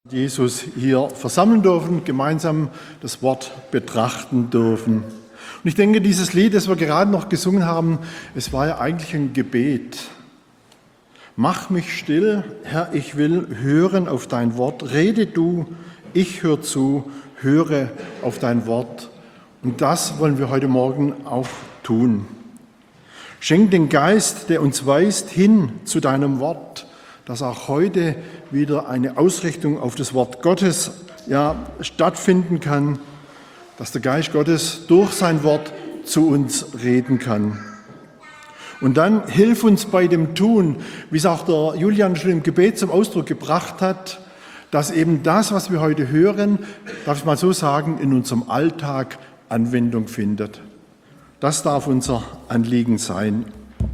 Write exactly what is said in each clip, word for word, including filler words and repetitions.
Jesus hier versammeln dürfen, gemeinsam das Wort betrachten dürfen. Und ich denke, dieses Lied, das wir gerade noch gesungen haben, es war ja eigentlich ein Gebet. Mach mich still, Herr, ich will hören auf dein Wort. Rede du, ich höre zu, höre auf dein Wort. Und das wollen wir heute Morgen auch tun. Schenk den Geist, der uns weist, hin zu deinem Wort, dass auch heute wieder eine Ausrichtung auf das Wort Gottes ja, stattfinden kann, dass der Geist Gottes durch sein Wort zu uns reden kann. Und dann hilf uns bei dem Tun, wie es auch der Julian schon im Gebet zum Ausdruck gebracht hat, dass eben das, was wir heute hören, darf ich mal so sagen, in unserem Alltag Anwendung findet. Das darf unser Anliegen sein.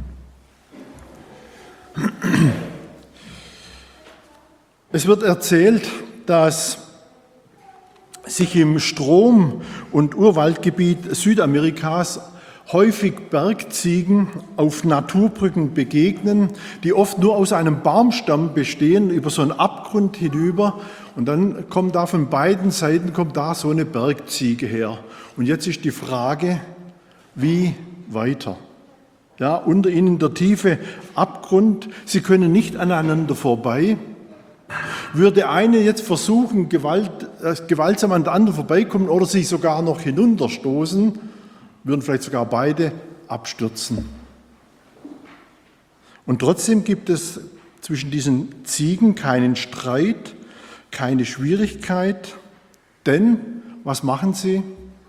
Es wird erzählt, dass sich im Strom- und Urwaldgebiet Südamerikas häufig Bergziegen auf Naturbrücken begegnen, die oft nur aus einem Baumstamm bestehen, über so einen Abgrund hinüber. Und dann kommt da von beiden Seiten kommt da so eine Bergziege her. Und jetzt ist die Frage, wie weiter? Ja, unter ihnen der tiefe Abgrund. Sie können nicht aneinander vorbei. Würde eine jetzt versuchen, Gewalt, äh, gewaltsam an der anderen vorbeikommen oder sich sogar noch hinunterstoßen, würden vielleicht sogar beide abstürzen. Und trotzdem gibt es zwischen diesen Ziegen keinen Streit, keine Schwierigkeit, denn was machen sie?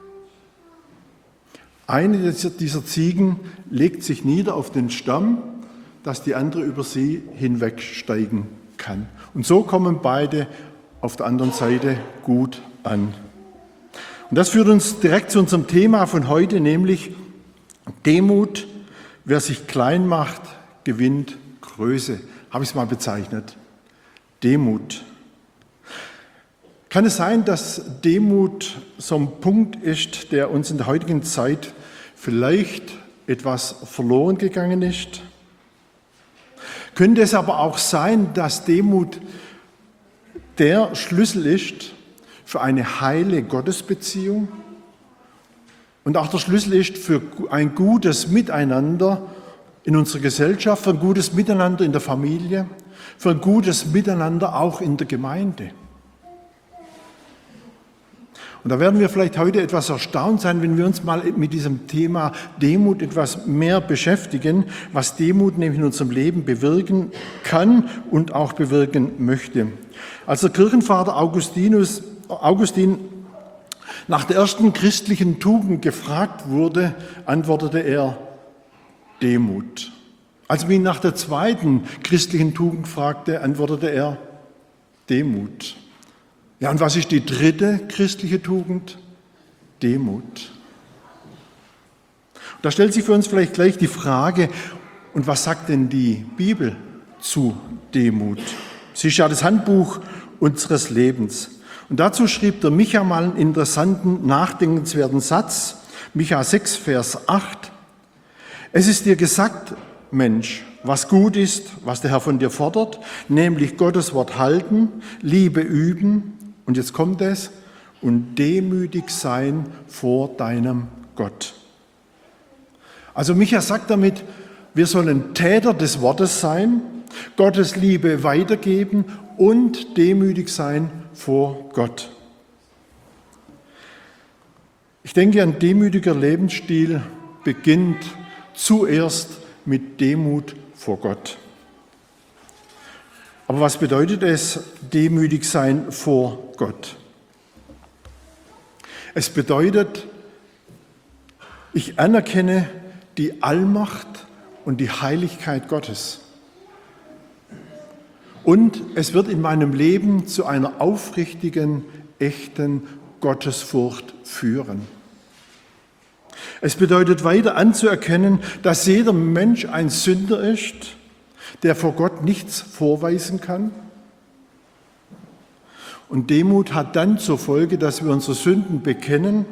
Eine dieser Ziegen legt sich nieder auf den Stamm, dass die andere über sie hinwegsteigen kann. Und so kommen beide auf der anderen Seite gut an. Und das führt uns direkt zu unserem Thema von heute, nämlich Demut. Wer sich klein macht, gewinnt Größe. Habe ich es mal bezeichnet. Demut. Kann es sein, dass Demut so ein Punkt ist, der uns in der heutigen Zeit vielleicht etwas verloren gegangen ist? Könnte es aber auch sein, dass Demut der Schlüssel ist für eine heile Gottesbeziehung und auch der Schlüssel ist für ein gutes Miteinander in unserer Gesellschaft, für ein gutes Miteinander in der Familie, für ein gutes Miteinander auch in der Gemeinde? Und da werden wir vielleicht heute etwas erstaunt sein, wenn wir uns mal mit diesem Thema Demut etwas mehr beschäftigen, was Demut nämlich in unserem Leben bewirken kann und auch bewirken möchte. Als der Kirchenvater Augustinus, Augustin nach der ersten christlichen Tugend gefragt wurde, antwortete er Demut. Als man ihn nach der zweiten christlichen Tugend fragte, antwortete er Demut. Ja, und was ist die dritte christliche Tugend? Demut. Da stellt sich für uns vielleicht gleich die Frage, und was sagt denn die Bibel zu Demut? Sie ist ja das Handbuch unseres Lebens. Und dazu schrieb der Micha mal einen interessanten, nachdenkenswerten Satz, Micha sechs, Vers acht. Es ist dir gesagt, Mensch, was gut ist, was der Herr von dir fordert, nämlich Gottes Wort halten, Liebe üben, und jetzt kommt es, und demütig sein vor deinem Gott. Also Micha sagt damit, wir sollen Täter des Wortes sein, Gottes Liebe weitergeben und demütig sein vor Gott. Ich denke, ein demütiger Lebensstil beginnt zuerst mit Demut vor Gott. Aber was bedeutet es, demütig sein vor Gott? Es bedeutet, ich anerkenne die Allmacht und die Heiligkeit Gottes. Und es wird in meinem Leben zu einer aufrichtigen, echten Gottesfurcht führen. Es bedeutet weiter anzuerkennen, dass jeder Mensch ein Sünder ist, der vor Gott nichts vorweisen kann. Und Demut hat dann zur Folge, dass wir unsere Sünden bekennen,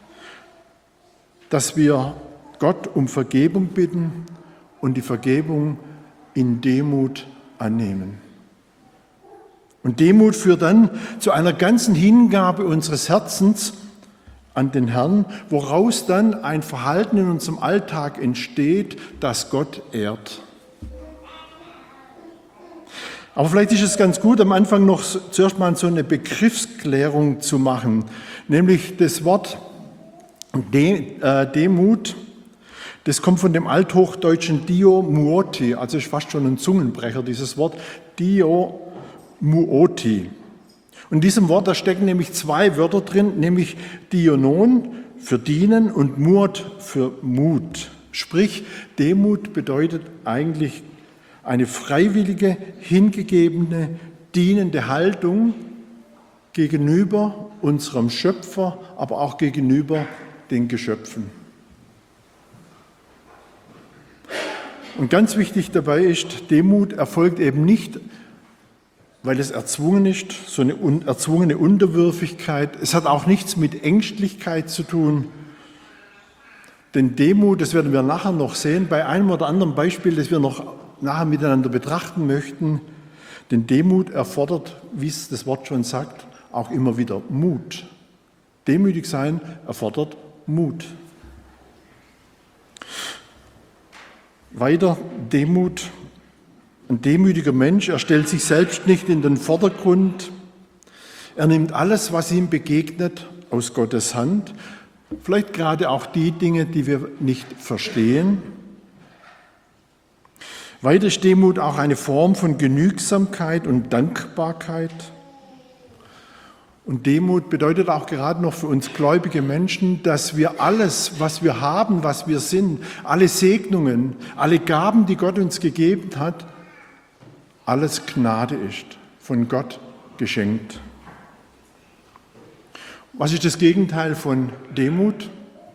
dass wir Gott um Vergebung bitten und die Vergebung in Demut annehmen. Und Demut führt dann zu einer ganzen Hingabe unseres Herzens an den Herrn, woraus dann ein Verhalten in unserem Alltag entsteht, das Gott ehrt. Aber vielleicht ist es ganz gut, am Anfang noch zuerst mal so eine Begriffsklärung zu machen, nämlich das Wort De, äh, Demut, das kommt von dem althochdeutschen Dio muoti, also ist fast schon ein Zungenbrecher, dieses Wort Dio muoti. Und in diesem Wort, da stecken nämlich zwei Wörter drin, nämlich Dionon für dienen und Muot für Mut. Sprich, Demut bedeutet eigentlich eine freiwillige, hingegebene, dienende Haltung gegenüber unserem Schöpfer, aber auch gegenüber den Geschöpfen. Und ganz wichtig dabei ist, Demut erfolgt eben nicht, weil es erzwungen ist, so eine erzwungene Unterwürfigkeit. Es hat auch nichts mit Ängstlichkeit zu tun. Denn Demut, das werden wir nachher noch sehen, bei einem oder anderen Beispiel, das wir noch nachher miteinander betrachten möchten. Denn Demut erfordert, wie es das Wort schon sagt, auch immer wieder Mut. Demütig sein erfordert Mut. Weiter Demut. Ein demütiger Mensch, er stellt sich selbst nicht in den Vordergrund. Er nimmt alles, was ihm begegnet, aus Gottes Hand. Vielleicht gerade auch die Dinge, die wir nicht verstehen. Weiter ist Demut auch eine Form von Genügsamkeit und Dankbarkeit. Und Demut bedeutet auch gerade noch für uns gläubige Menschen, dass wir alles, was wir haben, was wir sind, alle Segnungen, alle Gaben, die Gott uns gegeben hat, alles Gnade ist, von Gott geschenkt. Was ist das Gegenteil von Demut?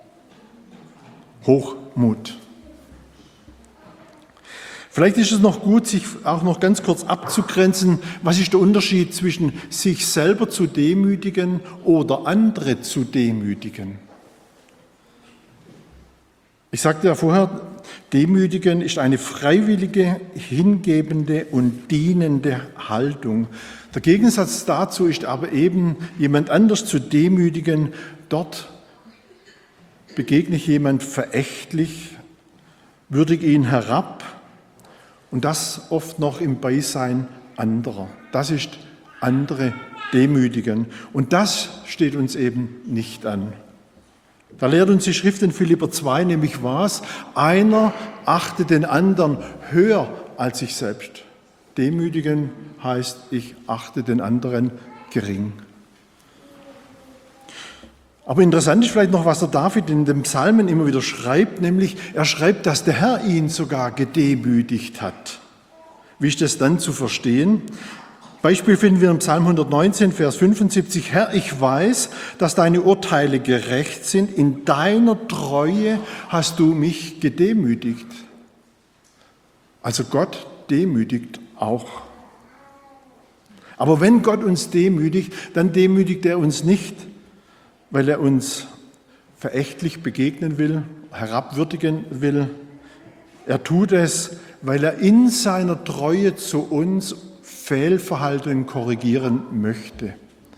Hochmut. Vielleicht ist es noch gut, sich auch noch ganz kurz abzugrenzen, was ist der Unterschied zwischen sich selber zu demütigen oder andere zu demütigen. Ich sagte ja vorher, demütigen ist eine freiwillige, hingebende und dienende Haltung. Der Gegensatz dazu ist aber eben, jemand anders zu demütigen. Dort begegne ich jemand verächtlich, würdige ihn herab und das oft noch im Beisein anderer. Das ist andere demütigen und das steht uns eben nicht an. Da lehrt uns die Schrift in Philipper zwei nämlich was? Einer achte den anderen höher als sich selbst. Demütigen heißt, ich achte den anderen gering. Aber interessant ist vielleicht noch, was der David in den Psalmen immer wieder schreibt, nämlich er schreibt, dass der Herr ihn sogar gedemütigt hat. Wie ist das dann zu verstehen? Beispiel finden wir im Psalm hundertneunzehn, Vers fünfundsiebzig. Herr, ich weiß, dass deine Urteile gerecht sind. In deiner Treue hast du mich gedemütigt. Also Gott demütigt auch. Aber wenn Gott uns demütigt, dann demütigt er uns nicht, weil er uns verächtlich begegnen will, herabwürdigen will. Er tut es, weil er in seiner Treue zu uns Fehlverhalten korrigieren möchte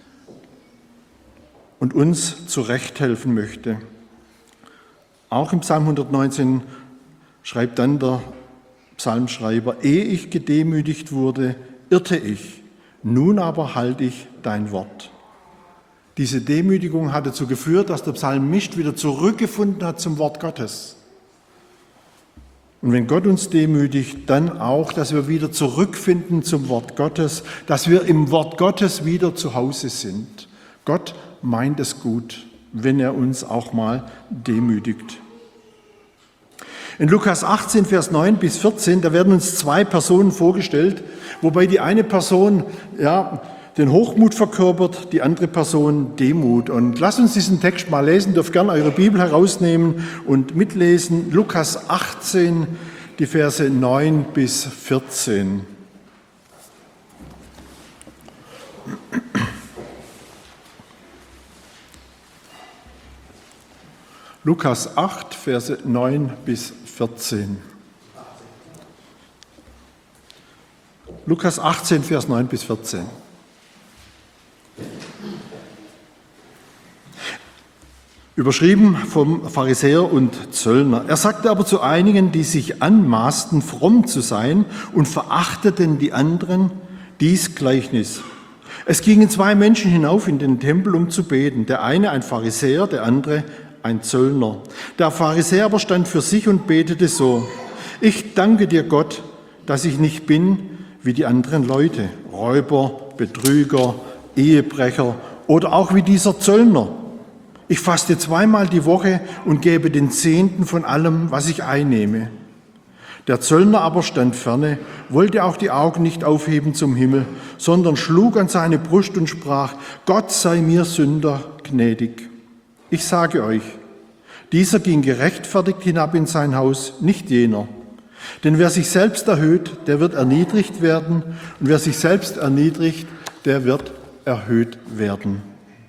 und uns zurechthelfen möchte. Auch im Psalm hundertneunzehn schreibt dann der Psalmschreiber, ehe ich gedemütigt wurde, irrte ich, nun aber halte ich dein Wort. Diese Demütigung hat dazu geführt, dass der Psalmist wieder zurückgefunden hat zum Wort Gottes. Und wenn Gott uns demütigt, dann auch, dass wir wieder zurückfinden zum Wort Gottes, dass wir im Wort Gottes wieder zu Hause sind. Gott meint es gut, wenn er uns auch mal demütigt. In Lukas achtzehn, Vers neun bis vierzehn, da werden uns zwei Personen vorgestellt, wobei die eine Person ja, den Hochmut verkörpert, die andere Person Demut. Und lasst uns diesen Text mal lesen, dürft gerne eure Bibel herausnehmen und mitlesen. Lukas achtzehn, die Verse neun bis vierzehn. Lukas acht, Verse neun bis vierzehn. Lukas achtzehn, Vers neun bis vierzehn. Überschrieben vom Pharisäer und Zöllner. Er sagte aber zu einigen, die sich anmaßten, fromm zu sein und verachteten die anderen, dies Gleichnis. Es gingen zwei Menschen hinauf in den Tempel, um zu beten. Der eine ein Pharisäer, der andere ein Zöllner. Der Pharisäer aber stand für sich und betete so: Ich danke dir, Gott, dass ich nicht bin wie die anderen Leute, Räuber, Betrüger, Ehebrecher oder auch wie dieser Zöllner. Ich faste zweimal die Woche und gebe den Zehnten von allem, was ich einnehme. Der Zöllner aber stand ferne, wollte auch die Augen nicht aufheben zum Himmel, sondern schlug an seine Brust und sprach: Gott sei mir Sünder gnädig. Ich sage euch, dieser ging gerechtfertigt hinab in sein Haus, nicht jener. Denn wer sich selbst erhöht, der wird erniedrigt werden, und wer sich selbst erniedrigt, der wird erhöht werden.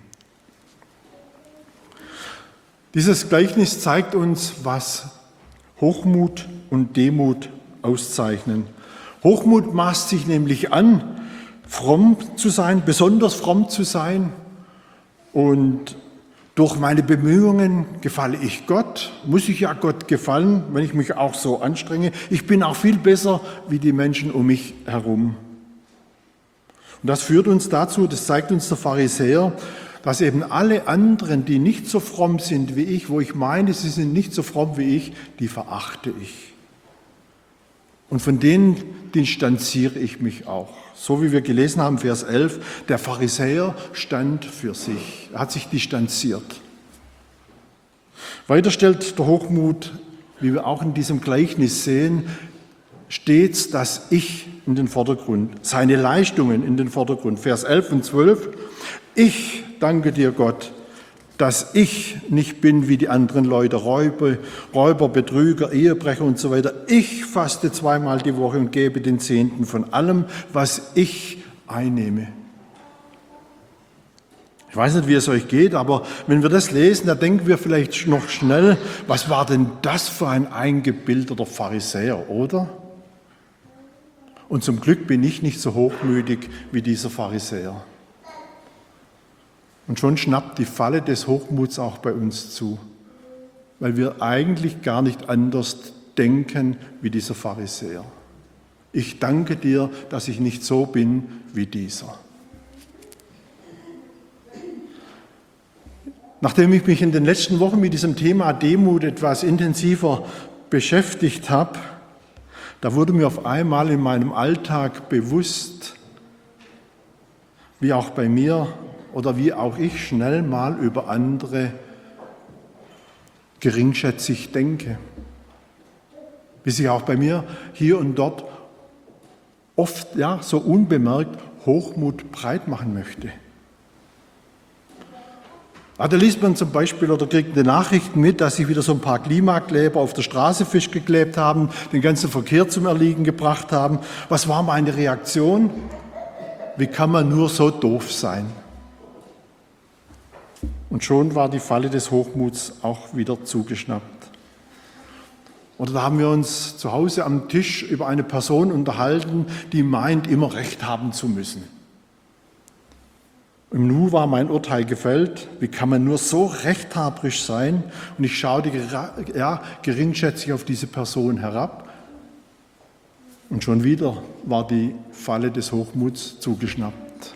Dieses Gleichnis zeigt uns, was Hochmut und Demut auszeichnen. Hochmut maßt sich nämlich an, fromm zu sein, besonders fromm zu sein. Und durch meine Bemühungen gefalle ich Gott, muss ich ja Gott gefallen, wenn ich mich auch so anstrenge. Ich bin auch viel besser wie die Menschen um mich herum. Und das führt uns dazu, das zeigt uns der Pharisäer, dass eben alle anderen, die nicht so fromm sind wie ich, wo ich meine, sie sind nicht so fromm wie ich, die verachte ich. Und von denen distanziere ich mich auch. So wie wir gelesen haben, Vers elf, der Pharisäer stand für sich, er hat sich distanziert. Weiter stellt der Hochmut, wie wir auch in diesem Gleichnis sehen, stets das Ich in den Vordergrund, seine Leistungen in den Vordergrund. Vers elf und zwölf, ich danke dir, Gott, dass ich nicht bin wie die anderen Leute, Räuber, Räuber, Betrüger, Ehebrecher und so weiter. Ich faste zweimal die Woche und gebe den Zehnten von allem, was ich einnehme. Ich weiß nicht, wie es euch geht, aber wenn wir das lesen, da denken wir vielleicht noch schnell, was war denn das für ein eingebildeter Pharisäer, oder? Und zum Glück bin ich nicht so hochmütig wie dieser Pharisäer. Und schon schnappt die Falle des Hochmuts auch bei uns zu, weil wir eigentlich gar nicht anders denken wie dieser Pharisäer. Ich danke dir, dass ich nicht so bin wie dieser. Nachdem ich mich in den letzten Wochen mit diesem Thema Demut etwas intensiver beschäftigt habe, da wurde mir auf einmal in meinem Alltag bewusst, wie auch bei mir oder wie auch ich schnell mal über andere geringschätzig denke. Wie sich auch bei mir hier und dort oft ja, so unbemerkt Hochmut breit machen möchte. Ja, da liest man zum Beispiel oder kriegt eine Nachricht mit, dass sich wieder so ein paar Klimakleber auf der Straße festgeklebt haben, den ganzen Verkehr zum Erliegen gebracht haben. Was war meine Reaktion? Wie kann man nur so doof sein? Und schon war die Falle des Hochmuts auch wieder zugeschnappt. Oder da haben wir uns zu Hause am Tisch über eine Person unterhalten, die meint, immer Recht haben zu müssen. Im Nu war mein Urteil gefällt, wie kann man nur so rechthaberisch sein? Und ich schaute ja, geringschätzig auf diese Person herab. Und schon wieder war die Falle des Hochmuts zugeschnappt.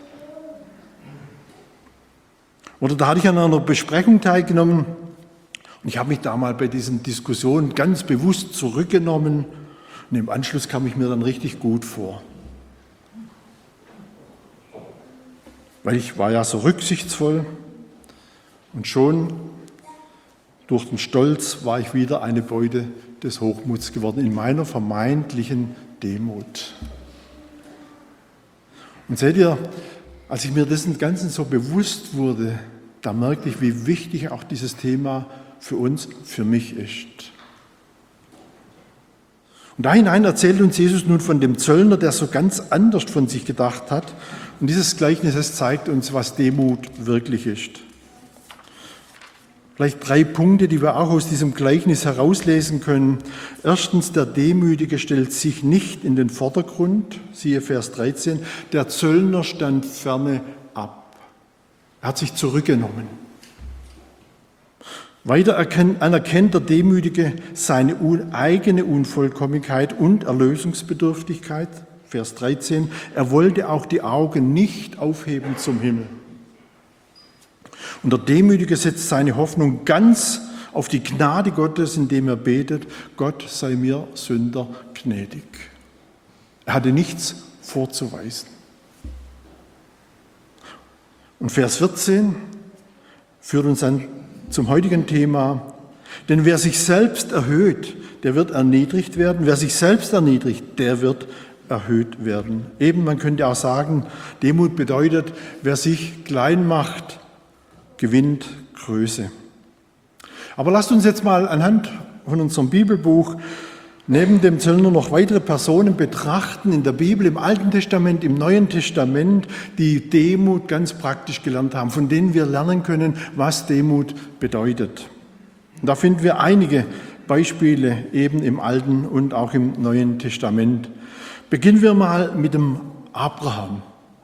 Oder da hatte ich an einer Besprechung teilgenommen und ich habe mich da mal bei diesen Diskussionen ganz bewusst zurückgenommen und im Anschluss kam ich mir dann richtig gut vor. Weil ich war ja so rücksichtsvoll und schon durch den Stolz war ich wieder eine Beute des Hochmuts geworden, in meiner vermeintlichen Demut. Und seht ihr, als ich mir dessen Ganzen so bewusst wurde, da merkte ich, wie wichtig auch dieses Thema für uns, für mich ist. Und da hinein erzählt uns Jesus nun von dem Zöllner, der so ganz anders von sich gedacht hat. Und dieses Gleichnis, es zeigt uns, was Demut wirklich ist. Vielleicht drei Punkte, die wir auch aus diesem Gleichnis herauslesen können. Erstens, der Demütige stellt sich nicht in den Vordergrund, siehe Vers dreizehn. Der Zöllner stand ferne ab. Er hat sich zurückgenommen. Weiter anerkennt der Demütige seine eigene Unvollkommenheit und Erlösungsbedürftigkeit. Vers dreizehn. Er wollte auch die Augen nicht aufheben zum Himmel. Und der Demütige setzt seine Hoffnung ganz auf die Gnade Gottes, indem er betet, Gott sei mir Sünder gnädig. Er hatte nichts vorzuweisen. Und Vers vierzehn führt uns dann zum heutigen Thema. Denn wer sich selbst erhöht, der wird erniedrigt werden. Wer sich selbst erniedrigt, der wird erhöht werden. Eben, man könnte auch sagen, Demut bedeutet, wer sich klein macht, gewinnt Größe. Aber lasst uns jetzt mal anhand von unserem Bibelbuch neben dem Zöllner noch weitere Personen betrachten in der Bibel, im Alten Testament, im Neuen Testament, die Demut ganz praktisch gelernt haben, von denen wir lernen können, was Demut bedeutet. Und da finden wir einige Beispiele eben im Alten und auch im Neuen Testament. Beginnen wir mal mit dem Abraham.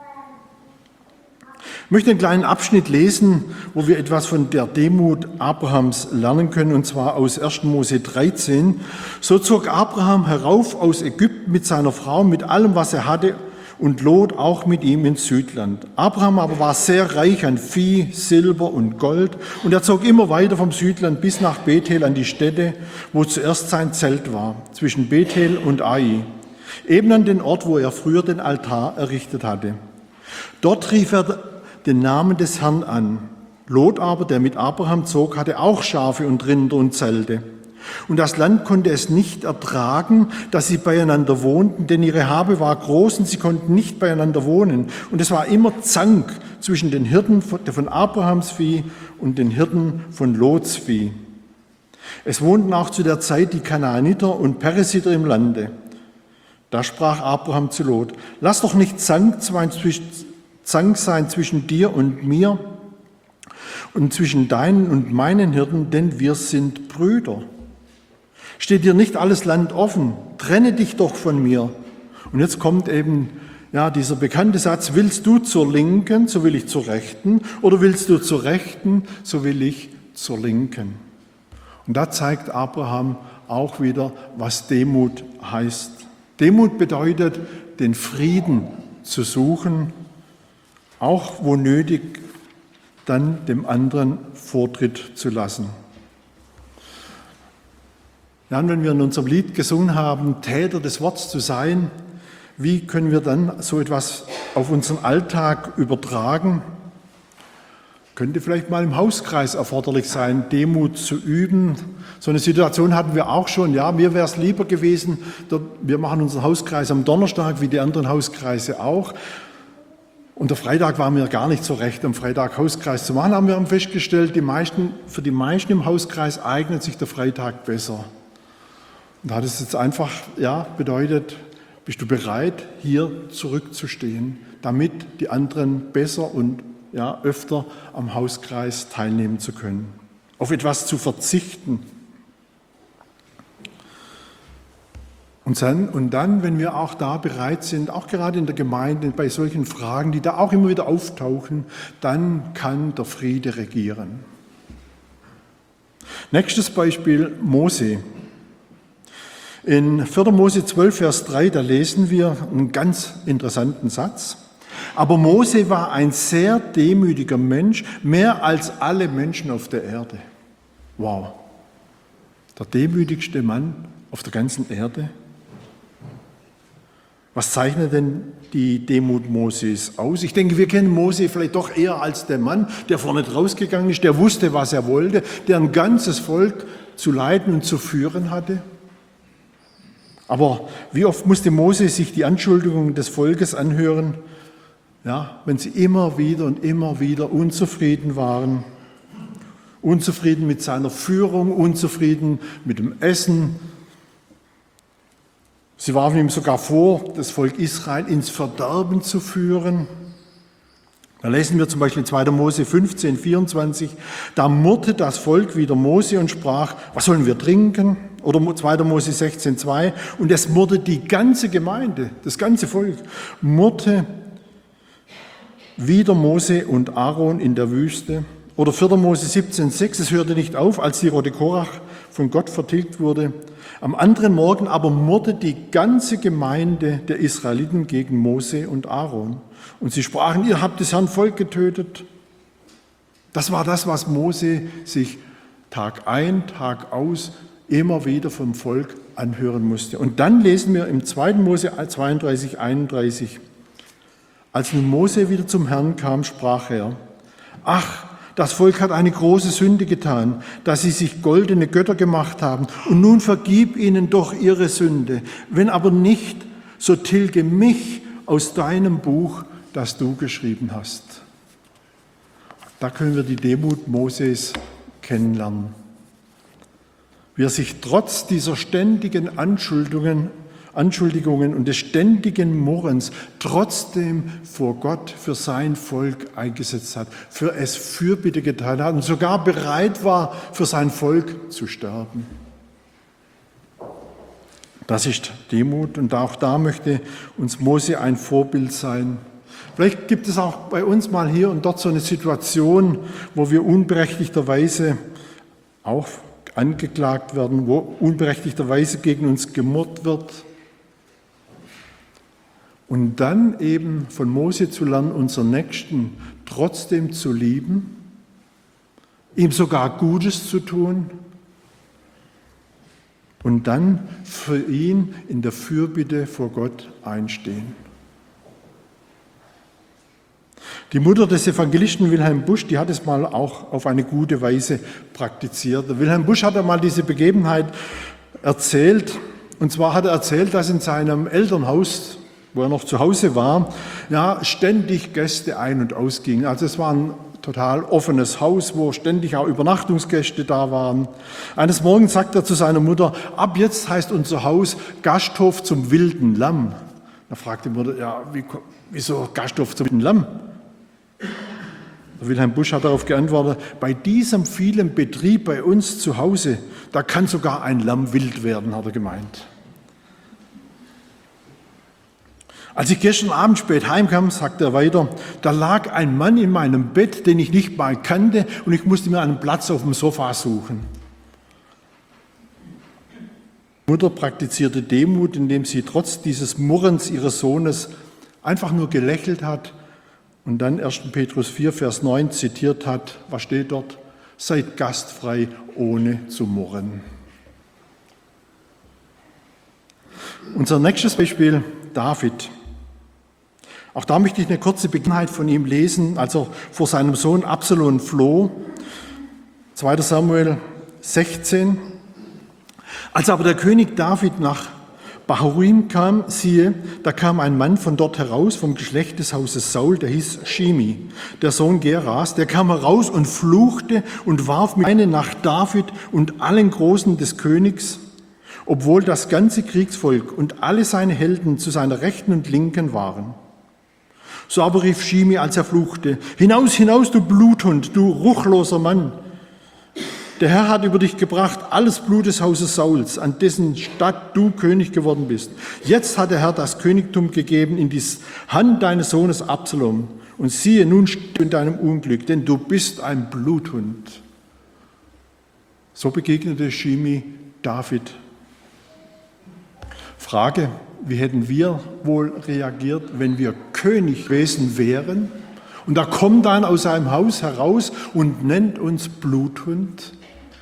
Ich möchte einen kleinen Abschnitt lesen, wo wir etwas von der Demut Abrahams lernen können, und zwar aus erster Mose dreizehn. So zog Abraham herauf aus Ägypten mit seiner Frau, mit allem, was er hatte, und Lot auch mit ihm ins Südland. Abraham aber war sehr reich an Vieh, Silber und Gold, und er zog immer weiter vom Südland bis nach Bethel an die Stätte, wo zuerst sein Zelt war, zwischen Bethel und Ai, eben an den Ort, wo er früher den Altar errichtet hatte. Dort rief er den Namen des Herrn an. Lot aber, der mit Abraham zog, hatte auch Schafe und Rinder und Zelte. Und das Land konnte es nicht ertragen, dass sie beieinander wohnten, denn ihre Habe war groß und sie konnten nicht beieinander wohnen. Und es war immer Zank zwischen den Hirten von Abrahams Vieh und den Hirten von Lots Vieh. Es wohnten auch zu der Zeit die Kanaaniter und Peresiter im Lande. Da sprach Abraham zu Lot: Lass doch nicht Zank zwischen Zank sein zwischen dir und mir und zwischen deinen und meinen Hirten, denn wir sind Brüder. Steht dir nicht alles Land offen? Trenne dich doch von mir. Und jetzt kommt eben ja dieser bekannte Satz: Willst du zur Linken, so will ich zur Rechten, oder willst du zur Rechten, so will ich zur Linken. Und da zeigt Abraham auch wieder, was Demut heißt. Demut bedeutet, den Frieden zu suchen, auch wo nötig, dann dem anderen Vortritt zu lassen. Ja, und wenn wir in unserem Lied gesungen haben, Täter des Wortes zu sein, wie können wir dann so etwas auf unseren Alltag übertragen? Könnte vielleicht mal im Hauskreis erforderlich sein, Demut zu üben. So eine Situation hatten wir auch schon. Ja, mir wäre es lieber gewesen, wir machen unseren Hauskreis am Donnerstag, wie die anderen Hauskreise auch. Und der Freitag war mir gar nicht so recht, am Freitag Hauskreis zu machen. Haben wir festgestellt, die meisten, für die meisten im Hauskreis eignet sich der Freitag besser. Und da hat es jetzt einfach ja, bedeutet, bist du bereit, hier zurückzustehen, damit die anderen besser und ja, öfter am Hauskreis teilnehmen zu können, auf etwas zu verzichten. Und dann, und dann, wenn wir auch da bereit sind, auch gerade in der Gemeinde, bei solchen Fragen, die da auch immer wieder auftauchen, dann kann der Friede regieren. Nächstes Beispiel, Mose. In vierter Mose zwölf, Vers drei, da lesen wir einen ganz interessanten Satz. Aber Mose war ein sehr demütiger Mensch, mehr als alle Menschen auf der Erde. Wow, der demütigste Mann auf der ganzen Erde. Was zeichnet denn die Demut Moses aus? Ich denke, wir kennen Mose vielleicht doch eher als den Mann, der vorne rausgegangen ist, der wusste, was er wollte, der ein ganzes Volk zu leiten und zu führen hatte. Aber wie oft musste Mose sich die Anschuldigungen des Volkes anhören, ja, wenn sie immer wieder und immer wieder unzufrieden waren, unzufrieden mit seiner Führung, unzufrieden mit dem Essen. Sie warfen ihm sogar vor, das Volk Israel ins Verderben zu führen. Da lesen wir zum Beispiel in zweiter Mose fünfzehn, vierundzwanzig, da murrte das Volk wider Mose und sprach, was sollen wir trinken? Oder zweiter Mose sechzehn, zwei, und es murrte die ganze Gemeinde, das ganze Volk, murrte wider Mose und Aaron in der Wüste. Oder vierter Mose siebzehn sechs, es hörte nicht auf, als die Rote Korach von Gott vertilgt wurde. Am anderen Morgen aber murrte die ganze Gemeinde der Israeliten gegen Mose und Aaron. Und sie sprachen, ihr habt des Herrn Volk getötet. Das war das, was Mose sich Tag ein, Tag aus immer wieder vom Volk anhören musste. Und dann lesen wir im zweiten Mose zweiunddreißig, einunddreißig. Als nun Mose wieder zum Herrn kam, sprach er, ach, das Volk hat eine große Sünde getan, dass sie sich goldene Götter gemacht haben. Und nun vergib ihnen doch ihre Sünde. Wenn aber nicht, so tilge mich aus deinem Buch, das du geschrieben hast. Da können wir die Demut Moses kennenlernen. Wie er sich trotz dieser ständigen Anschuldigungen, Anschuldigungen und des ständigen Murrens trotzdem vor Gott für sein Volk eingesetzt hat, für es Fürbitte getan hat und sogar bereit war, für sein Volk zu sterben. Das ist Demut und auch da möchte uns Mose ein Vorbild sein. Vielleicht gibt es auch bei uns mal hier und dort so eine Situation, wo wir unberechtigterweise auch angeklagt werden, wo unberechtigterweise gegen uns gemurrt wird. Und dann eben von Mose zu lernen, unseren Nächsten trotzdem zu lieben, ihm sogar Gutes zu tun und dann für ihn in der Fürbitte vor Gott einstehen. Die Mutter des Evangelisten Wilhelm Busch, die hat es mal auch auf eine gute Weise praktiziert. Wilhelm Busch hat einmal diese Begebenheit erzählt. Und zwar hat er erzählt, dass in seinem Elternhaus, wo er noch zu Hause war, ja, ständig Gäste ein- und ausgingen. Also es war ein total offenes Haus, wo ständig auch Übernachtungsgäste da waren. Eines Morgens sagt er zu seiner Mutter, ab jetzt heißt unser Haus Gasthof zum wilden Lamm. Da fragt die Mutter, ja, wie, wieso Gasthof zum wilden Lamm? Wilhelm Busch hat darauf geantwortet, bei diesem vielen Betrieb bei uns zu Hause, da kann sogar ein Lamm wild werden, hat er gemeint. Als ich gestern Abend spät heimkam, sagt er weiter, da lag ein Mann in meinem Bett, den ich nicht mal kannte, und ich musste mir einen Platz auf dem Sofa suchen. Die Mutter praktizierte Demut, indem sie trotz dieses Murrens ihres Sohnes einfach nur gelächelt hat und dann erster Petrus vier, Vers neun zitiert hat. Was steht dort? Seid gastfrei, ohne zu murren. Unser nächstes Beispiel, David. Auch da möchte ich eine kurze Begebenheit von ihm lesen, als er vor seinem Sohn Absalom floh. zweiter Samuel sechzehn. Als aber der König David nach Bahurim kam, siehe, da kam ein Mann von dort heraus, vom Geschlecht des Hauses Saul, der hieß Shimi, der Sohn Geras, der kam heraus und fluchte und warf mit Steinen nach David und allen Großen des Königs, obwohl das ganze Kriegsvolk und alle seine Helden zu seiner Rechten und Linken waren. So aber rief Shimi, als er fluchte, hinaus, hinaus, du Bluthund, du ruchloser Mann. Der Herr hat über dich gebracht alles Blut des Hauses Sauls, an dessen Stadt du König geworden bist. Jetzt hat der Herr das Königtum gegeben in die Hand deines Sohnes Absalom. Und siehe, nun stehst du in deinem Unglück, denn du bist ein Bluthund. So begegnete Shimi David. Frage, wie hätten wir wohl reagiert, wenn wir König gewesen wären? Und da kommt dann aus seinem Haus heraus und nennt uns Bluthund.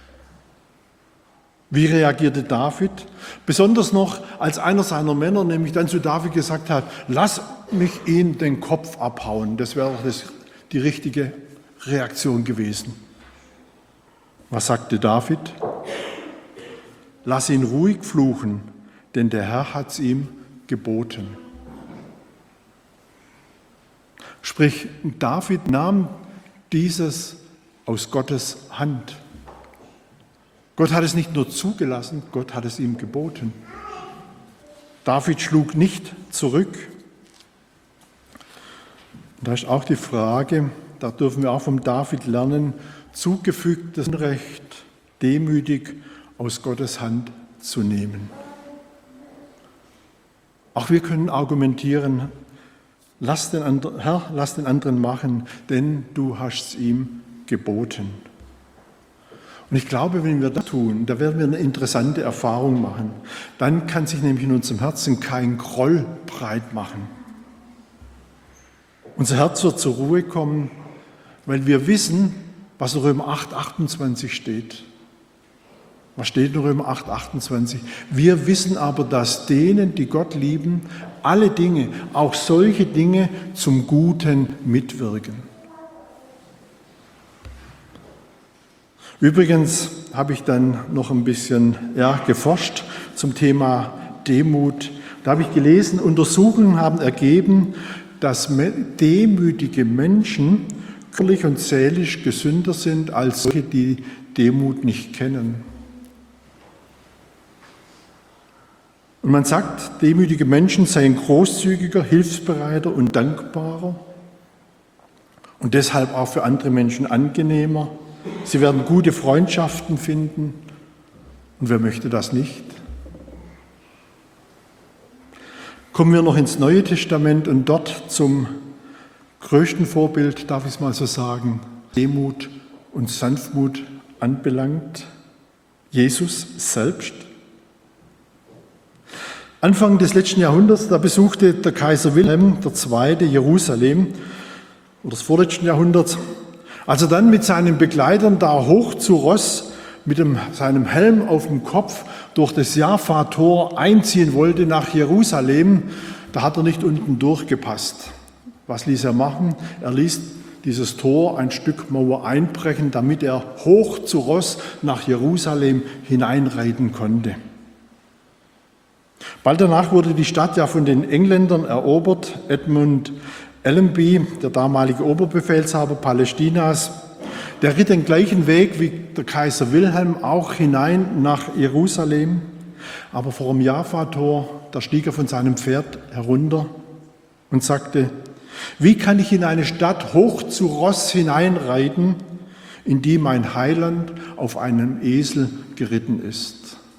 Wie reagierte David? Besonders noch, als einer seiner Männer nämlich dann zu David gesagt hat, lass mich ihn den Kopf abhauen. Das wäre doch das, die richtige Reaktion gewesen. Was sagte David? Lass ihn ruhig fluchen, denn der Herr hat es ihm geboten. Sprich, David nahm dieses aus Gottes Hand. Gott hat es nicht nur zugelassen, Gott hat es ihm geboten. David schlug nicht zurück. Und da ist auch die Frage, da dürfen wir auch vom David lernen, zugefügtes Unrecht demütig aus Gottes Hand zu nehmen. Auch wir können argumentieren, lass den anderen, Herr, lass den anderen machen, denn du hast es ihm geboten. Und ich glaube, wenn wir das tun, da werden wir eine interessante Erfahrung machen. Dann kann sich nämlich in unserem Herzen kein Groll breit machen. Unser Herz wird zur Ruhe kommen, weil wir wissen, was in Römer acht, achtundzwanzig steht. Was steht in Römer acht, achtundzwanzig? Wir wissen aber, dass denen, die Gott lieben, alle Dinge, auch solche Dinge zum Guten mitwirken. Übrigens habe ich dann noch ein bisschen ja, geforscht zum Thema Demut. Da habe ich gelesen, Untersuchungen haben ergeben, dass demütige Menschen körperlich und seelisch gesünder sind als solche, die Demut nicht kennen. Und man sagt, demütige Menschen seien großzügiger, hilfsbereiter und dankbarer und deshalb auch für andere Menschen angenehmer. Sie werden gute Freundschaften finden. Und wer möchte das nicht? Kommen wir noch ins Neue Testament und dort zum größten Vorbild, darf ich es mal so sagen, Demut und Sanftmut anbelangt, Jesus selbst. Anfang des letzten Jahrhunderts, da besuchte der Kaiser Wilhelm der Zweite. Jerusalem, oder des vorletzten Jahrhunderts. Als er dann mit seinen Begleitern da hoch zu Ross mit dem, seinem Helm auf dem Kopf durch das Jaffa-Tor einziehen wollte nach Jerusalem, da hat er nicht unten durchgepasst. Was ließ er machen? Er ließ dieses Tor ein Stück Mauer einbrechen, damit er hoch zu Ross nach Jerusalem hineinreiten konnte. Bald danach wurde die Stadt ja von den Engländern erobert. Edmund Allenby, der damalige Oberbefehlshaber Palästinas, der ritt den gleichen Weg wie der Kaiser Wilhelm auch hinein nach Jerusalem. Aber vor dem Jaffa-Tor, da stieg er von seinem Pferd herunter und sagte, wie kann ich in eine Stadt hoch zu Ross hineinreiten, in die mein Heiland auf einem Esel geritten ist?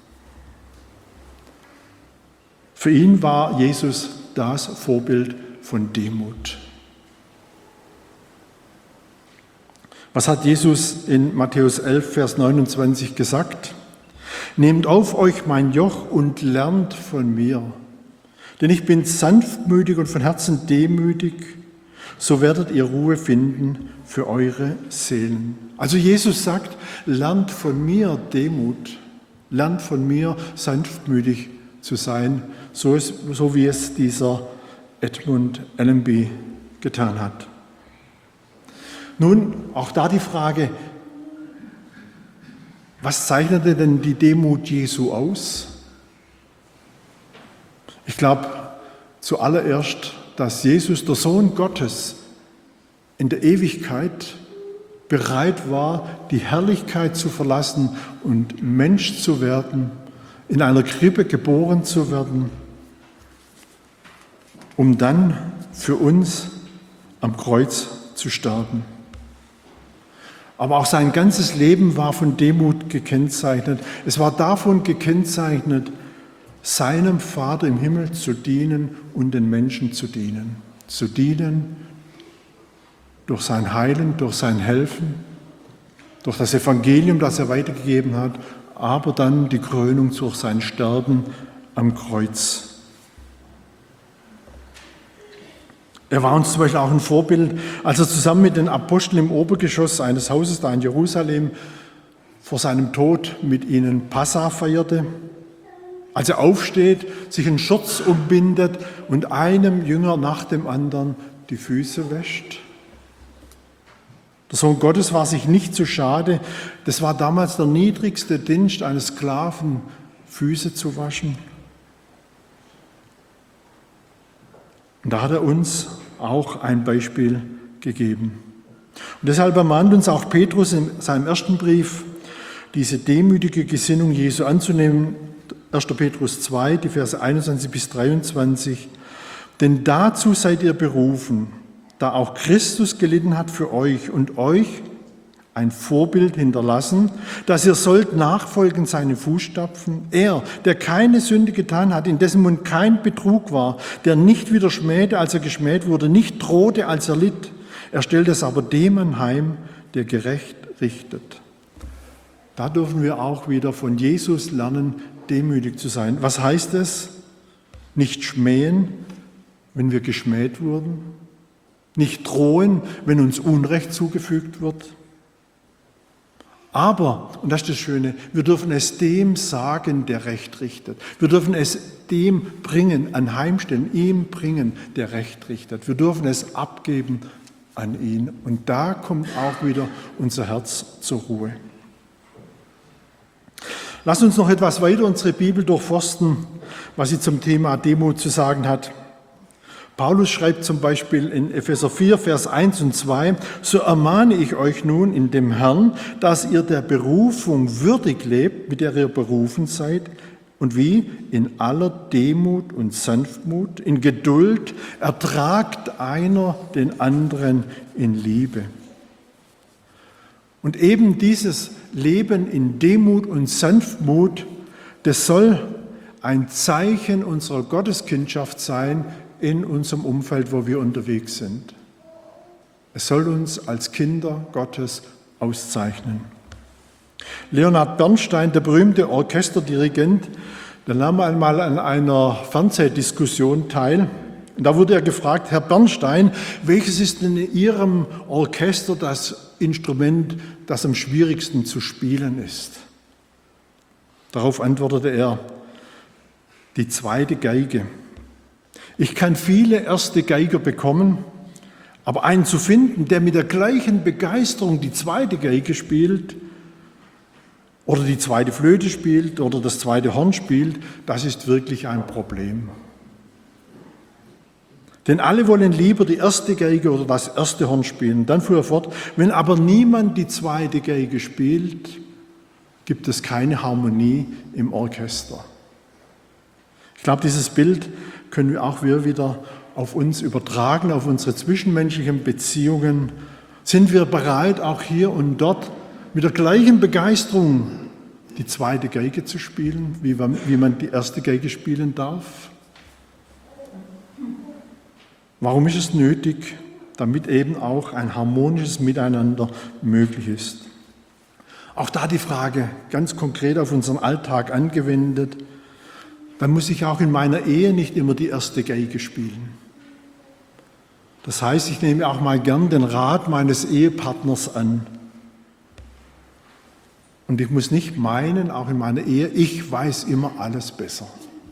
Für ihn war Jesus das Vorbild von Demut. Was hat Jesus in Matthäus elf, Vers neunundzwanzig gesagt? Nehmt auf euch mein Joch und lernt von mir, denn ich bin sanftmütig und von Herzen demütig, so werdet ihr Ruhe finden für eure Seelen. Also Jesus sagt, lernt von mir Demut, lernt von mir sanftmütig zu sein, so, ist, so wie es dieser Edmund Allenby getan hat. Nun, auch da die Frage, was zeichnete denn die Demut Jesu aus? Ich glaube zuallererst, dass Jesus, der Sohn Gottes, in der Ewigkeit bereit war, die Herrlichkeit zu verlassen und Mensch zu werden, in einer Krippe geboren zu werden, um dann für uns am Kreuz zu sterben. Aber auch sein ganzes Leben war von Demut gekennzeichnet. Es war davon gekennzeichnet, seinem Vater im Himmel zu dienen und den Menschen zu dienen. Zu dienen durch sein Heilen, durch sein Helfen, durch das Evangelium, das er weitergegeben hat, aber dann die Krönung durch sein Sterben am Kreuz. Er war uns zum Beispiel auch ein Vorbild, als er zusammen mit den Aposteln im Obergeschoss eines Hauses da in Jerusalem vor seinem Tod mit ihnen Passa feierte. Als er aufsteht, sich einen Schurz umbindet und einem Jünger nach dem anderen die Füße wäscht. Der Sohn Gottes war sich nicht zu schade. Das war damals der niedrigste Dienst eines Sklaven, Füße zu waschen. Und da hat er uns auch ein Beispiel gegeben. Und deshalb ermahnt uns auch Petrus in seinem ersten Brief, diese demütige Gesinnung Jesu anzunehmen. erster Petrus zwei, die Verse einundzwanzig bis dreiundzwanzig. Denn dazu seid ihr berufen, da auch Christus gelitten hat für euch und euch ein Vorbild hinterlassen, dass ihr sollt nachfolgen seine Fußstapfen. Er, der keine Sünde getan hat, in dessen Mund kein Betrug war, der nicht wieder schmähte, als er geschmäht wurde, nicht drohte, als er litt. Er stellt es aber dem anheim, der gerecht richtet. Da dürfen wir auch wieder von Jesus lernen, demütig zu sein. Was heißt es? Nicht schmähen, wenn wir geschmäht wurden. Nicht drohen, wenn uns Unrecht zugefügt wird. Aber, und das ist das Schöne, wir dürfen es dem sagen, der Recht richtet. Wir dürfen es dem bringen, anheimstellen, ihm bringen, der Recht richtet. Wir dürfen es abgeben an ihn. Und da kommt auch wieder unser Herz zur Ruhe. Lass uns noch etwas weiter unsere Bibel durchforsten, was sie zum Thema Demut zu sagen hat. Paulus schreibt zum Beispiel in Epheser vier, Vers eins und zwei, so ermahne ich euch nun in dem Herrn, dass ihr der Berufung würdig lebt, mit der ihr berufen seid, und wie? In aller Demut und Sanftmut, in Geduld, ertragt einer den anderen in Liebe. Und eben dieses Leben in Demut und Sanftmut, das soll ein Zeichen unserer Gotteskindschaft sein in unserem Umfeld, wo wir unterwegs sind. Es soll uns als Kinder Gottes auszeichnen. Leonard Bernstein, der berühmte Orchesterdirigent, der nahm einmal an einer Fernsehdiskussion teil. Und da wurde er gefragt, Herr Bernstein, welches ist denn in Ihrem Orchester das Instrument, das am schwierigsten zu spielen ist? Darauf antwortete er, die zweite Geige. Ich kann viele erste Geiger bekommen, aber einen zu finden, der mit der gleichen Begeisterung die zweite Geige spielt oder die zweite Flöte spielt oder das zweite Horn spielt, das ist wirklich ein Problem. Denn alle wollen lieber die erste Geige oder das erste Horn spielen. Dann fuhr er fort, wenn aber niemand die zweite Geige spielt, gibt es keine Harmonie im Orchester. Ich glaube, dieses Bild können wir auch wieder auf uns übertragen, auf unsere zwischenmenschlichen Beziehungen. Sind wir bereit, auch hier und dort mit der gleichen Begeisterung die zweite Geige zu spielen, wie man die erste Geige spielen darf? Warum ist es nötig? Damit eben auch ein harmonisches Miteinander möglich ist. Auch da die Frage, ganz konkret auf unseren Alltag angewendet, dann muss ich auch in meiner Ehe nicht immer die erste Geige spielen. Das heißt, ich nehme auch mal gern den Rat meines Ehepartners an. Und ich muss nicht meinen, auch in meiner Ehe, ich weiß immer alles besser.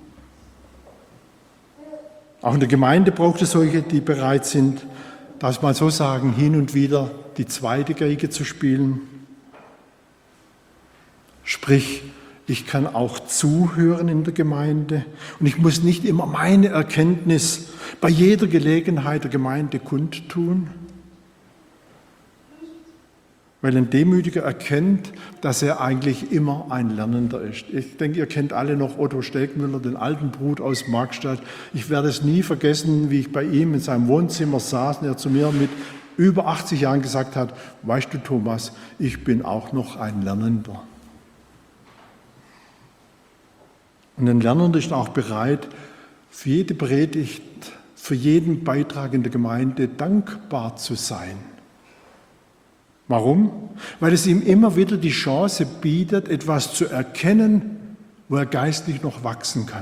Auch in der Gemeinde braucht es solche, die bereit sind, darf ich mal so sagen, hin und wieder die zweite Geige zu spielen. Sprich, ich kann auch zuhören in der Gemeinde und ich muss nicht immer meine Erkenntnis bei jeder Gelegenheit der Gemeinde kundtun, weil ein Demütiger erkennt, dass er eigentlich immer ein Lernender ist. Ich denke, ihr kennt alle noch Otto Stelkmüller, den alten Brut aus Markstadt. Ich werde es nie vergessen, wie ich bei ihm in seinem Wohnzimmer saß und er zu mir mit über achtzig Jahren gesagt hat, weißt du Thomas, ich bin auch noch ein Lernender. Und ein Lernender ist auch bereit, für jede Predigt, für jeden Beitrag in der Gemeinde dankbar zu sein. Warum? Weil es ihm immer wieder die Chance bietet, etwas zu erkennen, wo er geistlich noch wachsen kann.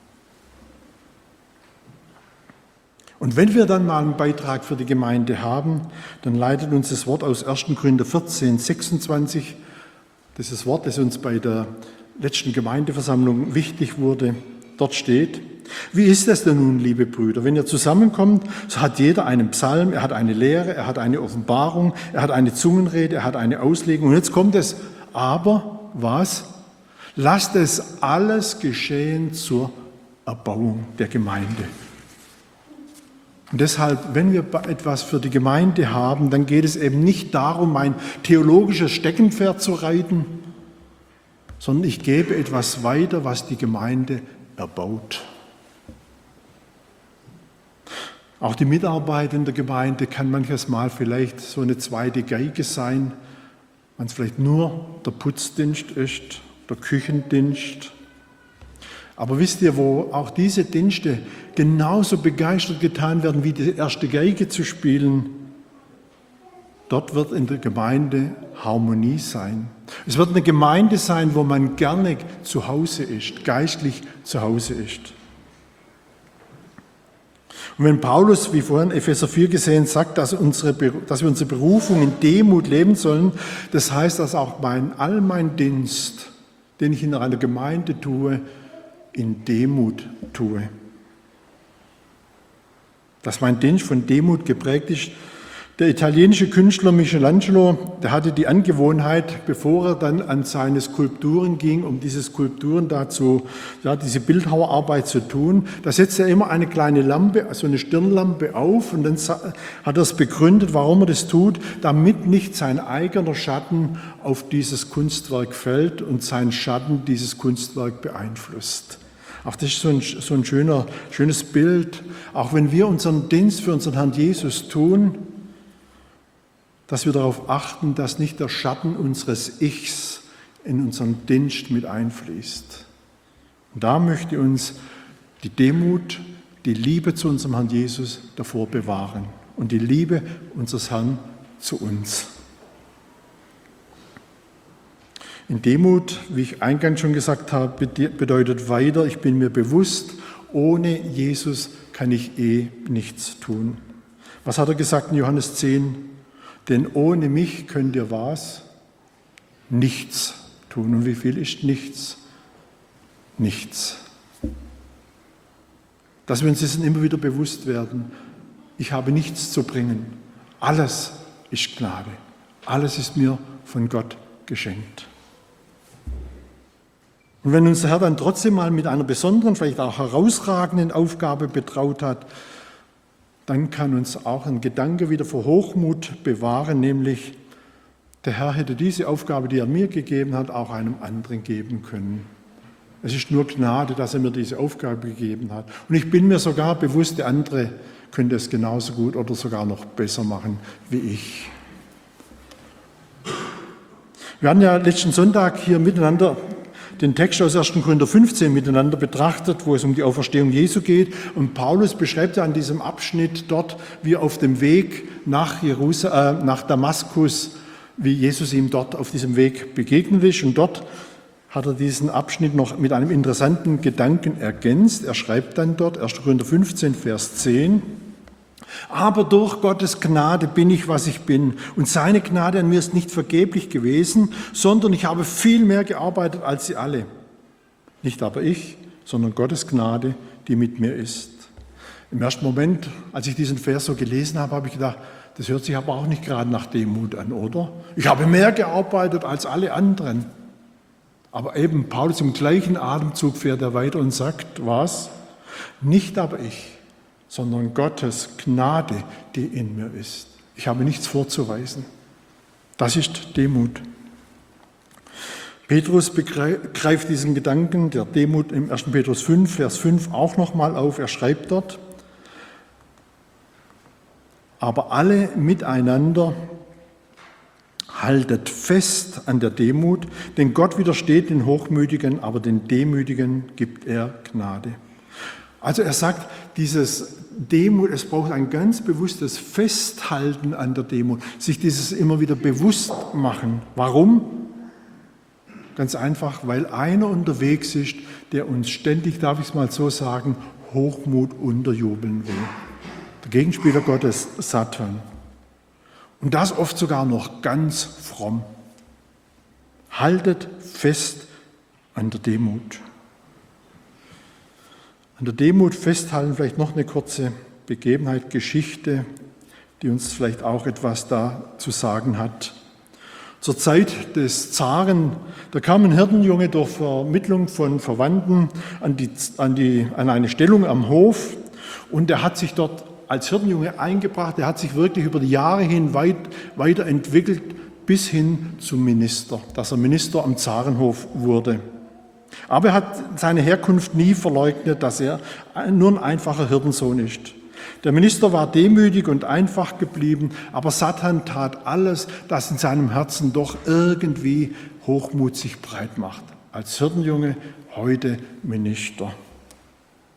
Und wenn wir dann mal einen Beitrag für die Gemeinde haben, dann leitet uns das Wort aus erster Korinther vierzehn, sechsundzwanzig, das ist das Wort, das uns bei der letzten Gemeindeversammlung wichtig wurde. Dort steht, wie ist es denn nun, liebe Brüder? Wenn ihr zusammenkommt, so hat jeder einen Psalm, er hat eine Lehre, er hat eine Offenbarung, er hat eine Zungenrede, er hat eine Auslegung. Und jetzt kommt es, aber was? Lasst es alles geschehen zur Erbauung der Gemeinde. Und deshalb, wenn wir etwas für die Gemeinde haben, dann geht es eben nicht darum, ein theologisches Steckenpferd zu reiten, sondern ich gebe etwas weiter, was die Gemeinde erbaut. Auch die Mitarbeit in der Gemeinde kann manches Mal vielleicht so eine zweite Geige sein, wenn es vielleicht nur der Putzdienst ist, der Küchendienst. Aber wisst ihr, wo auch diese Dienste genauso begeistert getan werden, wie die erste Geige zu spielen? Dort wird in der Gemeinde Harmonie sein. Es wird eine Gemeinde sein, wo man gerne zu Hause ist, geistlich zu Hause ist. Und wenn Paulus, wie vorhin Epheser vier gesehen, sagt, dass, unsere, dass wir unsere Berufung in Demut leben sollen, das heißt, dass auch mein, all mein Dienst, den ich in einer Gemeinde tue, in Demut tue. Dass mein Dienst von Demut geprägt ist. Der italienische Künstler Michelangelo, der hatte die Angewohnheit, bevor er dann an seine Skulpturen ging, um diese Skulpturen dazu, ja, diese Bildhauerarbeit zu tun, da setzte er immer eine kleine Lampe, also eine Stirnlampe auf, und dann hat er es begründet, warum er das tut, damit nicht sein eigener Schatten auf dieses Kunstwerk fällt und sein Schatten dieses Kunstwerk beeinflusst. Auch das ist so ein, so ein schöner, schönes Bild, auch wenn wir unseren Dienst für unseren Herrn Jesus tun, dass wir darauf achten, dass nicht der Schatten unseres Ichs in unseren Dienst mit einfließt. Und da möchte uns die Demut, die Liebe zu unserem Herrn Jesus davor bewahren und die Liebe unseres Herrn zu uns. In Demut, wie ich eingangs schon gesagt habe, bedeutet weiter, ich bin mir bewusst, ohne Jesus kann ich eh nichts tun. Was hat er gesagt in Johannes zehn? Denn ohne mich könnt ihr was? Nichts tun. Und wie viel ist nichts? Nichts. Dass wir uns dessen immer wieder bewusst werden. Ich habe nichts zu bringen. Alles ist Gnade. Alles ist mir von Gott geschenkt. Und wenn uns der Herr dann trotzdem mal mit einer besonderen, vielleicht auch herausragenden Aufgabe betraut hat, dann kann uns auch ein Gedanke wieder vor Hochmut bewahren, nämlich der Herr hätte diese Aufgabe, die er mir gegeben hat, auch einem anderen geben können. Es ist nur Gnade, dass er mir diese Aufgabe gegeben hat. Und ich bin mir sogar bewusst, der andere könnte es genauso gut oder sogar noch besser machen wie ich. Wir hatten ja letzten Sonntag hier miteinander den Text aus ersten Korinther fünfzehn miteinander betrachtet, wo es um die Auferstehung Jesu geht. Und Paulus beschreibt ja an diesem Abschnitt dort, wie auf dem Weg nach, Jerusal- äh, nach Damaskus, wie Jesus ihm dort auf diesem Weg begegnet ist. Und dort hat er diesen Abschnitt noch mit einem interessanten Gedanken ergänzt. Er schreibt dann dort, ersten Korinther fünfzehn, Vers zehn, aber durch Gottes Gnade bin ich, was ich bin. Und seine Gnade an mir ist nicht vergeblich gewesen, sondern ich habe viel mehr gearbeitet als sie alle. Nicht aber ich, sondern Gottes Gnade, die mit mir ist. Im ersten Moment, als ich diesen Vers so gelesen habe, habe ich gedacht, das hört sich aber auch nicht gerade nach Demut an, oder? Ich habe mehr gearbeitet als alle anderen. Aber eben Paulus im gleichen Atemzug fährt er weiter und sagt, was? Nicht aber ich, sondern Gottes Gnade, die in mir ist. Ich habe nichts vorzuweisen. Das ist Demut. Petrus begreift diesen Gedanken der Demut im ersten Petrus fünf, Vers fünf auch nochmal auf. Er schreibt dort, aber alle miteinander haltet fest an der Demut, denn Gott widersteht den Hochmütigen, aber den Demütigen gibt er Gnade. Also er sagt, dieses Demut, es braucht ein ganz bewusstes Festhalten an der Demut, sich dieses immer wieder bewusst machen. Warum? Ganz einfach, weil einer unterwegs ist, der uns ständig, darf ich es mal so sagen, Hochmut unterjubeln will. Der Gegenspieler Gottes, Satan. Und das oft sogar noch ganz fromm. Haltet fest an der Demut. An der Demut festhalten, vielleicht noch eine kurze Begebenheit, Geschichte, die uns vielleicht auch etwas da zu sagen hat. Zur Zeit des Zaren, da kam ein Hirtenjunge durch Vermittlung von Verwandten an, die, an, die, an eine Stellung am Hof und er hat sich dort als Hirtenjunge eingebracht, er hat sich wirklich über die Jahre hin weit, weiterentwickelt bis hin zum Minister, dass er Minister am Zarenhof wurde. Aber er hat seine Herkunft nie verleugnet, dass er nur ein einfacher Hirtensohn ist. Der Minister war demütig und einfach geblieben, aber Satan tat alles, das in seinem Herzen doch irgendwie Hochmut sich breit macht. Als Hirtenjunge, heute Minister.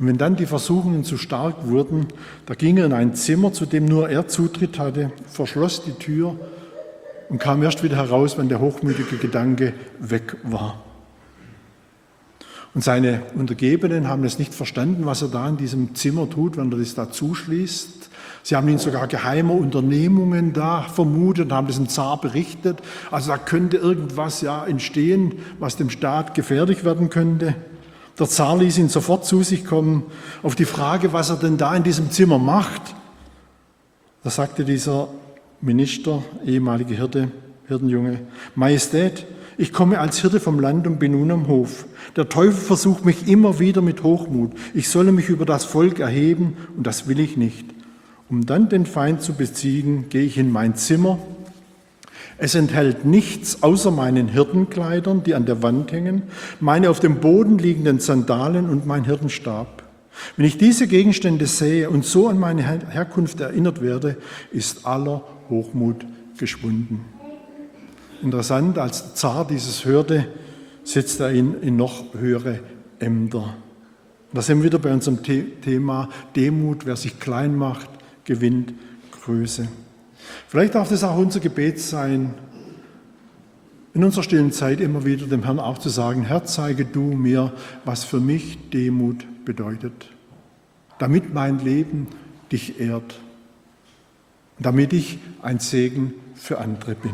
Und wenn dann die Versuchungen zu stark wurden, da ging er in ein Zimmer, zu dem nur er Zutritt hatte, verschloss die Tür und kam erst wieder heraus, wenn der hochmütige Gedanke weg war. Und seine Untergebenen haben es nicht verstanden, was er da in diesem Zimmer tut, wenn er das da zuschließt. Sie haben ihn sogar geheimer Unternehmungen da vermutet und haben das dem Zar berichtet. Also da könnte irgendwas ja entstehen, was dem Staat gefährlich werden könnte. Der Zar ließ ihn sofort zu sich kommen. Auf die Frage, was er denn da in diesem Zimmer macht, da sagte dieser Minister, ehemalige Hirte, Hirtenjunge: Majestät, ich komme als Hirte vom Land und bin nun am Hof. Der Teufel versucht mich immer wieder mit Hochmut. Ich solle mich über das Volk erheben und das will ich nicht. Um dann den Feind zu besiegen, gehe ich in mein Zimmer. Es enthält nichts außer meinen Hirtenkleidern, die an der Wand hängen, meine auf dem Boden liegenden Sandalen und mein Hirtenstab. Wenn ich diese Gegenstände sehe und so an meine Herkunft erinnert werde, ist aller Hochmut geschwunden. Interessant, als der Zar dieses hörte, setzte er ihn in noch höhere Ämter. Da sind wir wieder bei unserem Thema Demut. Wer sich klein macht, gewinnt Größe. Vielleicht darf das auch unser Gebet sein, in unserer stillen Zeit immer wieder dem Herrn auch zu sagen: Herr, zeige du mir, was für mich Demut bedeutet, damit mein Leben dich ehrt, damit ich ein Segen für andere bin.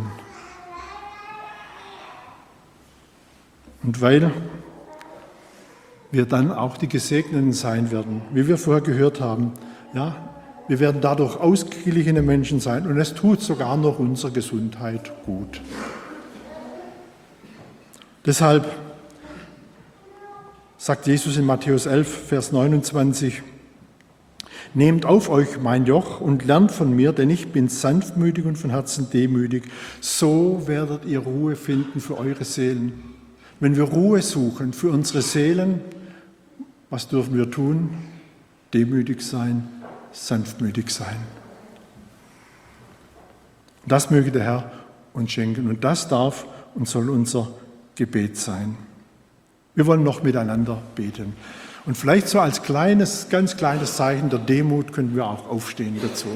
Und weil wir dann auch die Gesegneten sein werden, wie wir vorher gehört haben, ja, wir werden dadurch ausgeglichene Menschen sein und es tut sogar noch unserer Gesundheit gut. Deshalb sagt Jesus in Matthäus elf, Vers neunundzwanzig: Nehmt auf euch mein Joch und lernt von mir, denn ich bin sanftmütig und von Herzen demütig. So werdet ihr Ruhe finden für eure Seelen. Wenn wir Ruhe suchen für unsere Seelen, was dürfen wir tun? Demütig sein, sanftmütig sein. Das möge der Herr uns schenken und das darf und soll unser Gebet sein. Wir wollen noch miteinander beten. Und vielleicht so als kleines, ganz kleines Zeichen der Demut können wir auch aufstehen dazu.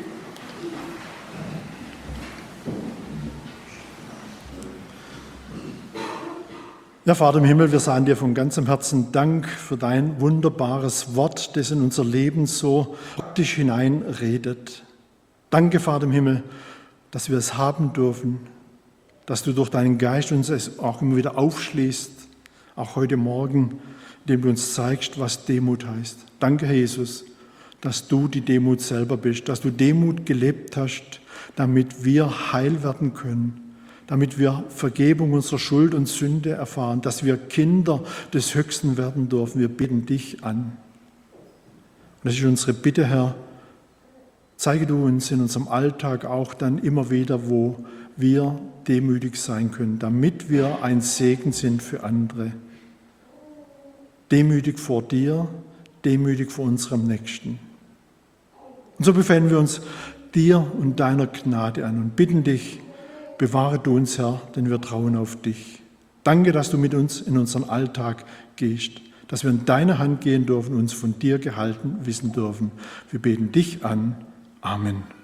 Ja, Vater im Himmel, wir sagen dir von ganzem Herzen Dank für dein wunderbares Wort, das in unser Leben so praktisch hineinredet. Danke, Vater im Himmel, dass wir es haben dürfen, dass du durch deinen Geist uns es auch immer wieder aufschließt, auch heute Morgen, indem du uns zeigst, was Demut heißt. Danke, Herr Jesus, dass du die Demut selber bist, dass du Demut gelebt hast, damit wir heil werden können, damit wir Vergebung unserer Schuld und Sünde erfahren, dass wir Kinder des Höchsten werden dürfen. Wir bitten dich an. Und das ist unsere Bitte, Herr. Zeige du uns in unserem Alltag auch dann immer wieder, wo wir demütig sein können, damit wir ein Segen sind für andere. Demütig vor dir, demütig vor unserem Nächsten. Und so befehlen wir uns dir und deiner Gnade an und bitten dich, bewahre du uns, Herr, denn wir trauen auf dich. Danke, dass du mit uns in unseren Alltag gehst, dass wir in deine Hand gehen dürfen und uns von dir gehalten wissen dürfen. Wir beten dich an. Amen.